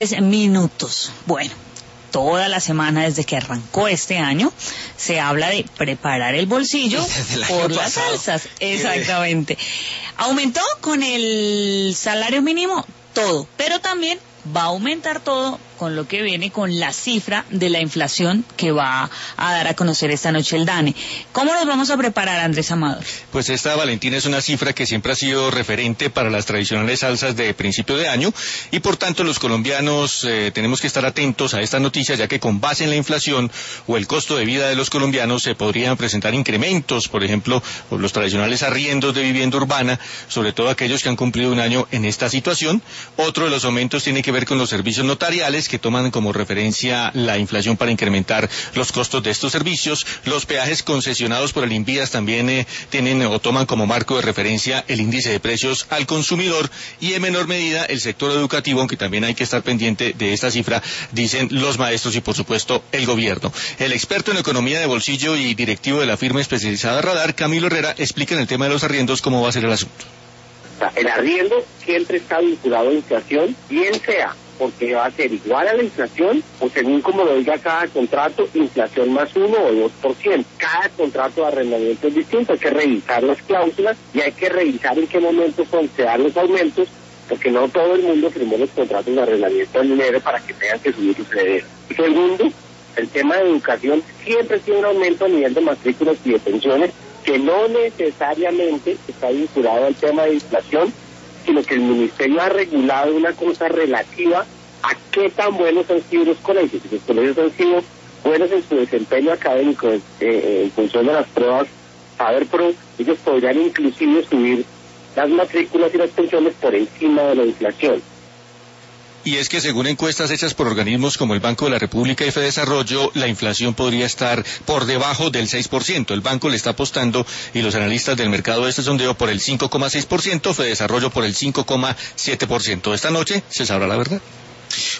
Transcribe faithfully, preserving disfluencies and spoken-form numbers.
Minutos. Bueno, toda la semana desde que arrancó este año se habla de preparar el bolsillo por las alzas. Exactamente. Aumentó con el salario mínimo todo, pero también va a aumentar todo con lo que viene con la cifra de la inflación que va a dar a conocer esta noche el DANE. ¿Cómo nos vamos a preparar, Andrés Amador? Pues esta, Valentina, es una cifra que siempre ha sido referente para las tradicionales alzas de principio de año y por tanto los colombianos eh, tenemos que estar atentos a esta noticia, ya que con base en la inflación o el costo de vida de los colombianos se podrían presentar incrementos, por ejemplo, por los tradicionales arriendos de vivienda urbana, sobre todo aquellos que han cumplido un año en esta situación. Otro de los aumentos tiene que ver con los servicios notariales, que toman como referencia la inflación para incrementar los costos de estos servicios. Los peajes concesionados por el INVIAS también eh, tienen o toman como marco de referencia el índice de precios al consumidor y en menor medida el sector educativo, aunque también hay que estar pendiente de esta cifra, dicen los maestros y por supuesto el gobierno. El experto en economía de bolsillo y directivo de la firma especializada Radar, Camilo Herrera, explica en el tema de los arriendos cómo va a ser el asunto. El arriendo siempre está vinculado a la inflación, bien sea porque va a ser igual a la inflación o según como lo diga cada contrato, inflación más uno o dos por ciento. Cada contrato de arrendamiento es distinto, hay que revisar las cláusulas y hay que revisar en qué momento son se dan los aumentos, porque no todo el mundo firmó los contratos de arrendamiento en enero para que tengan que subir sus herederos. Segundo, el tema de educación siempre tiene un aumento a nivel de matrículas y de pensiones que no necesariamente está vinculado al tema de inflación, sino que el ministerio ha regulado una cosa relativa a qué tan buenos han sido los colegios. Si los colegios han sido buenos en su desempeño académico eh, en función de las pruebas Saber Pro, ellos podrían inclusive subir las matrículas y las pensiones por encima de la inflación. Y es que según encuestas hechas por organismos como el Banco de la República y Fedesarrollo, la inflación podría estar por debajo del seis por ciento. El banco le está apostando, y los analistas del mercado de este sondeo, por el cinco coma seis por ciento, Fedesarrollo por el cinco coma siete por ciento. Esta noche se sabrá la verdad.